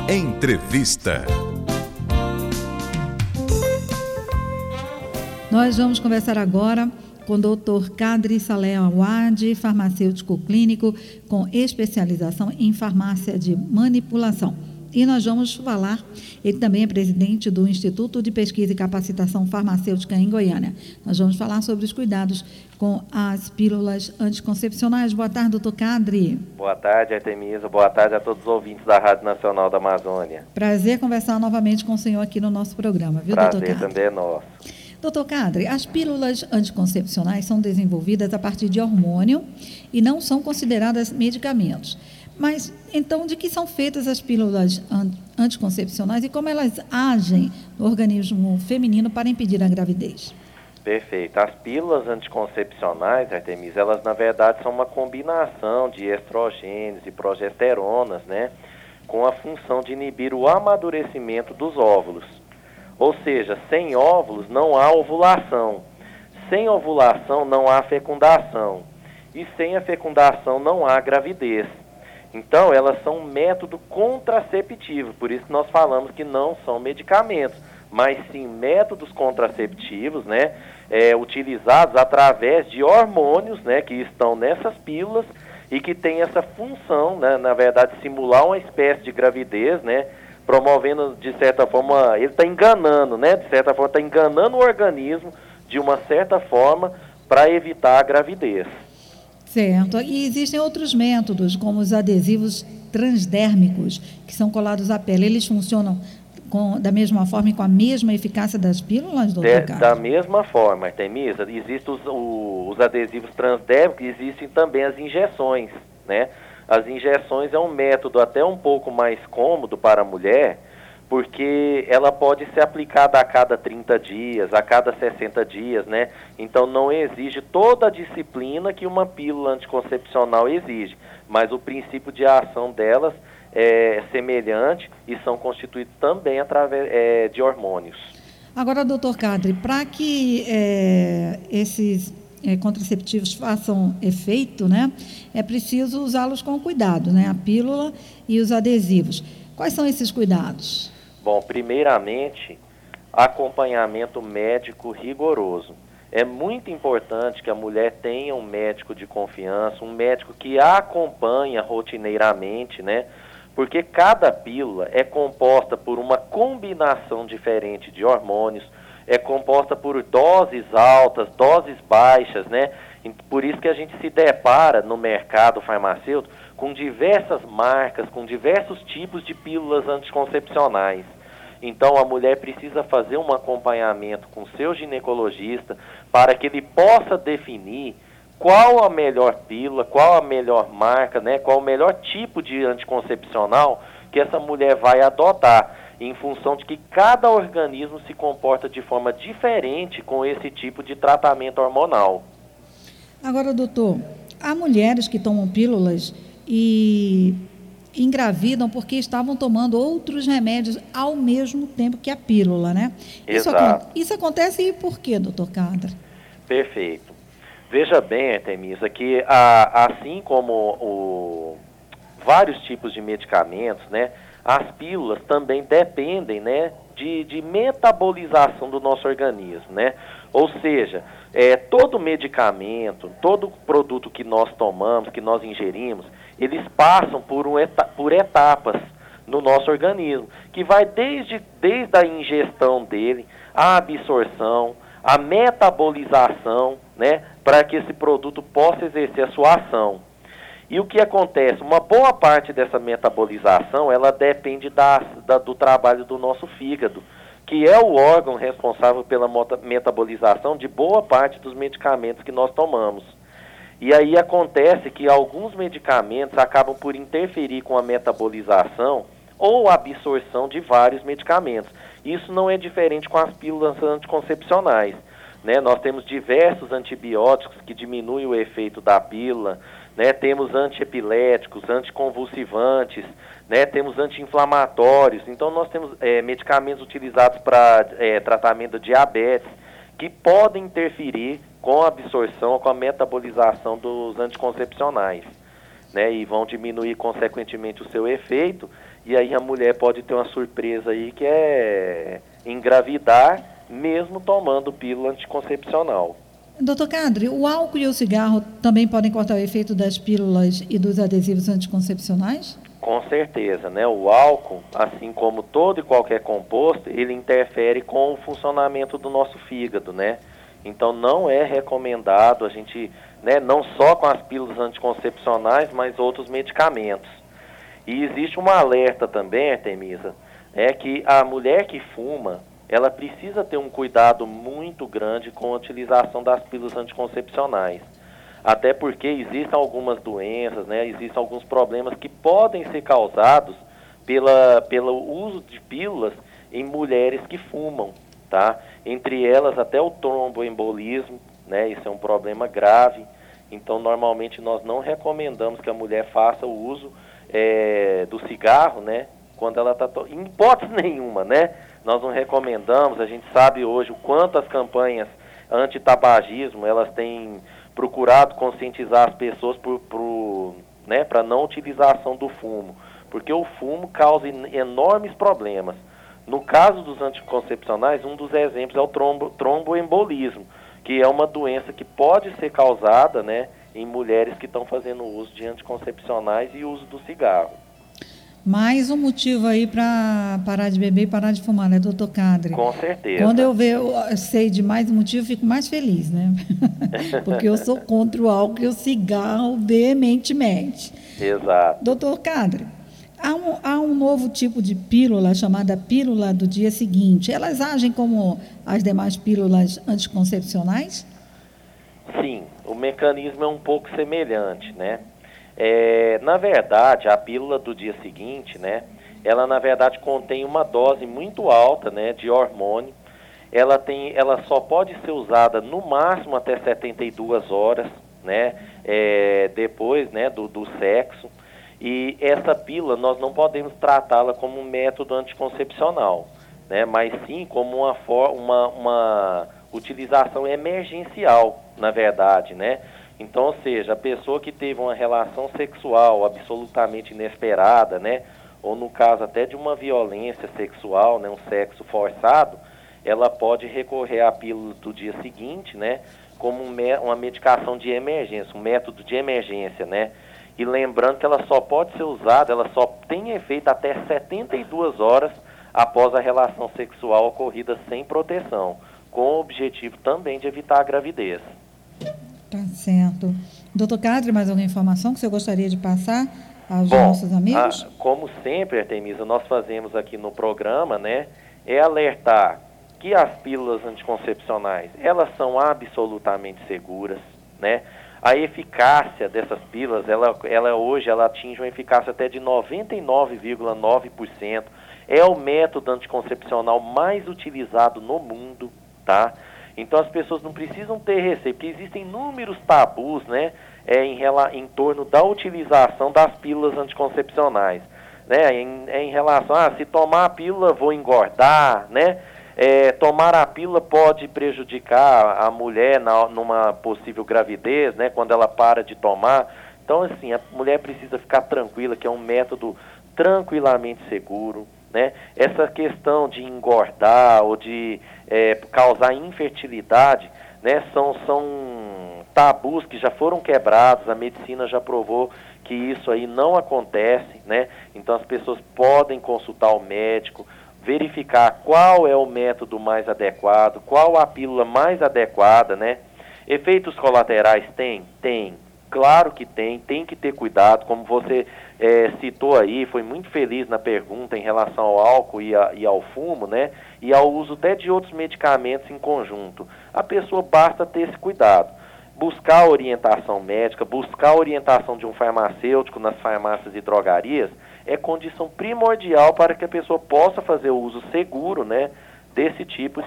Entrevista. Nós vamos conversar agora com o Dr. Kadri Saleh Awad, farmacêutico clínico com especialização em farmácia de manipulação. E nós vamos falar, ele também é presidente do Instituto de Pesquisa e Capacitação Farmacêutica em Goiânia. Nós vamos falar sobre os cuidados com as pílulas anticoncepcionais. Boa tarde, doutor Kadri. Boa tarde, Artemisa. Boa tarde a todos os ouvintes da Rádio Nacional da Amazônia. Prazer conversar novamente com o senhor aqui no nosso programa, viu, doutor Kadri? Prazer também é nosso. Doutor Kadri, as pílulas anticoncepcionais são desenvolvidas a partir de hormônio e não são consideradas medicamentos. Mas, então, de que são feitas as pílulas anticoncepcionais e como elas agem no organismo feminino para impedir a gravidez? Perfeito. As pílulas anticoncepcionais, Artemisa, elas, na verdade, são uma combinação de estrogênios e progesteronas, né, com a função de inibir o amadurecimento dos óvulos. Ou seja, sem óvulos não há ovulação. Sem ovulação não há fecundação. E sem a fecundação não há gravidez. Então, elas são um método contraceptivo, por isso que nós falamos que não são medicamentos, mas sim métodos contraceptivos, né, utilizados através de hormônios, né, que estão nessas pílulas e que tem essa função, né, na verdade, simular uma espécie de gravidez, né, promovendo, de certa forma, ele está enganando, né, de certa forma, está enganando o organismo, de uma certa forma, para evitar a gravidez. Certo. E existem outros métodos, como os adesivos transdérmicos, que são colados à pele. Eles funcionam da mesma forma e com a mesma eficácia das pílulas, doutor Carlos? Da mesma forma, Artemisa. Existem os adesivos transdérmicos e existem também as injeções, né? As injeções é um método até um pouco mais cômodo para a mulher, porque ela pode ser aplicada a cada 30 dias, a cada 60 dias, né? Então não exige toda a disciplina que uma pílula anticoncepcional exige, mas o princípio de ação delas é semelhante e são constituídos também através de hormônios. Agora, doutor Kadri, para que esses contraceptivos façam efeito, né, é preciso usá-los com cuidado, né? A pílula e os adesivos. Quais são esses cuidados? Bom, primeiramente, acompanhamento médico rigoroso. É muito importante que a mulher tenha um médico de confiança, um médico que a acompanha rotineiramente, né? Porque cada pílula é composta por uma combinação diferente de hormônios, é composta por doses altas, doses baixas, né? Por isso que a gente se depara no mercado farmacêutico com diversas marcas, com diversos tipos de pílulas anticoncepcionais. Então, a mulher precisa fazer um acompanhamento com seu ginecologista para que ele possa definir qual a melhor pílula, qual a melhor marca, né, qual o melhor tipo de anticoncepcional que essa mulher vai adotar, em função de que cada organismo se comporta de forma diferente com esse tipo de tratamento hormonal. Agora, doutor, há mulheres que tomam pílulas e engravidam porque estavam tomando outros remédios ao mesmo tempo que a pílula, né? Exato. Isso acontece e por quê, doutor Kadri? Perfeito. Veja bem, Artemisa, que assim como vários tipos de medicamentos, né, as pílulas também dependem, né, de metabolização do nosso organismo, né? Ou seja, todo medicamento, todo produto que nós tomamos, que nós ingerimos, eles passam por etapas no nosso organismo, que vai desde a ingestão dele, a absorção, a metabolização, né, para que esse produto possa exercer a sua ação. E o que acontece? Uma boa parte dessa metabolização, ela depende do trabalho do nosso fígado, que é o órgão responsável pela metabolização de boa parte dos medicamentos que nós tomamos. E aí acontece que alguns medicamentos acabam por interferir com a metabolização ou absorção de vários medicamentos. Isso não é diferente com as pílulas anticoncepcionais, né? Nós temos diversos antibióticos que diminuem o efeito da pílula, né? Temos antiepiléticos, anticonvulsivantes, né? Temos anti-inflamatórios. Então nós temos medicamentos utilizados para tratamento de diabetes que podem interferir com a absorção, com a metabolização dos anticoncepcionais. né, e vão diminuir consequentemente o seu efeito, e aí a mulher pode ter uma surpresa aí que é engravidar mesmo tomando pílula anticoncepcional. Doutor Cadre, o álcool e o cigarro também podem cortar o efeito das pílulas e dos adesivos anticoncepcionais? Com certeza, né? O álcool, assim como todo e qualquer composto, ele interfere com o funcionamento do nosso fígado, né? Então não é recomendado a gente, né, não só com as pílulas anticoncepcionais, mas outros medicamentos. E existe um alerta também, Artemisa, é que a mulher que fuma, ela precisa ter um cuidado muito grande com a utilização das pílulas anticoncepcionais. Até porque existem algumas doenças, né, existem alguns problemas que podem ser causados pelo uso de pílulas em mulheres que fumam, tá? Entre elas até o tromboembolismo, né, isso é um problema grave. Então, normalmente, nós não recomendamos que a mulher faça o uso do cigarro, né, quando ela está... Em hipótese nenhuma, né? Nós não recomendamos, a gente sabe hoje o quanto as campanhas anti-tabagismo, elas têm procurado conscientizar as pessoas né, para não utilização do fumo, porque o fumo causa enormes problemas. No caso dos anticoncepcionais, um dos exemplos é o tromboembolismo, que é uma doença que pode ser causada, né, em mulheres que estão fazendo uso de anticoncepcionais e uso do cigarro. Mais um motivo aí para parar de beber e parar de fumar, né, doutor Cadre? Com certeza. Quando eu sei de mais um motivo, eu fico mais feliz, né? Porque eu sou contra o álcool e o cigarro veementemente. Exato. Doutor Cadre, há um novo tipo de pílula chamada pílula do dia seguinte. Elas agem como as demais pílulas anticoncepcionais? Sim, o mecanismo é um pouco semelhante, né? Na verdade, a pílula do dia seguinte, né, ela na verdade contém uma dose muito alta, né, de hormônio. Ela só pode ser usada no máximo até 72 horas, né, depois, né, do sexo. E essa pílula nós não podemos tratá-la como um método anticoncepcional, né, mas sim como uma utilização emergencial, na verdade, né. Então, ou seja, a pessoa que teve uma relação sexual absolutamente inesperada, né, ou no caso até de uma violência sexual, né, um sexo forçado, ela pode recorrer à pílula do dia seguinte, né, como uma medicação de emergência, um método de emergência, né. E lembrando que ela só pode ser usada, ela só tem efeito até 72 horas após a relação sexual ocorrida sem proteção, com o objetivo também de evitar a gravidez. Tá certo. Doutor Cadre, mais alguma informação que você gostaria de passar aos nossos amigos? Como sempre, Artemisa, nós fazemos aqui no programa, né, é alertar que as pílulas anticoncepcionais, elas são absolutamente seguras, né? A eficácia dessas pílulas, ela hoje atinge uma eficácia até de 99,9%. É o método anticoncepcional mais utilizado no mundo, tá? Então as pessoas não precisam ter receio, porque existem inúmeros tabus, né, em torno da utilização das pílulas anticoncepcionais, né, em relação a se tomar a pílula vou engordar, né, tomar a pílula pode prejudicar a mulher numa possível gravidez, né, quando ela para de tomar. Então assim, a mulher precisa ficar tranquila que é um método tranquilamente seguro, né? Essa questão de engordar ou de causar infertilidade, né, são tabus que já foram quebrados, a medicina já provou que isso aí não acontece, né? Então as pessoas podem consultar o médico, verificar qual é o método mais adequado, qual a pílula mais adequada, né? Efeitos colaterais tem? Tem. Claro que tem que ter cuidado, como você citou aí, foi muito feliz na pergunta em relação ao álcool e ao fumo, né? E ao uso até de outros medicamentos em conjunto. A pessoa basta ter esse cuidado. Buscar orientação médica, buscar a orientação de um farmacêutico nas farmácias e drogarias é condição primordial para que a pessoa possa fazer o uso seguro, né, desse tipo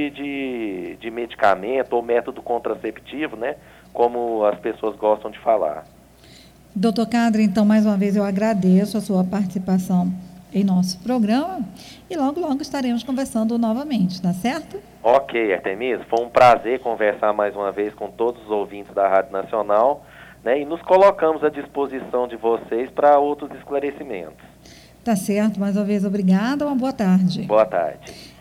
de medicamento ou método contraceptivo, né, como as pessoas gostam de falar. Doutor Cadre, então, mais uma vez eu agradeço a sua participação em nosso programa e logo, logo estaremos conversando novamente, tá certo? Ok, Artemisa, foi um prazer conversar mais uma vez com todos os ouvintes da Rádio Nacional. né, e nos colocamos à disposição de vocês para outros esclarecimentos. Tá certo, mais uma vez obrigada, uma boa tarde. Boa tarde.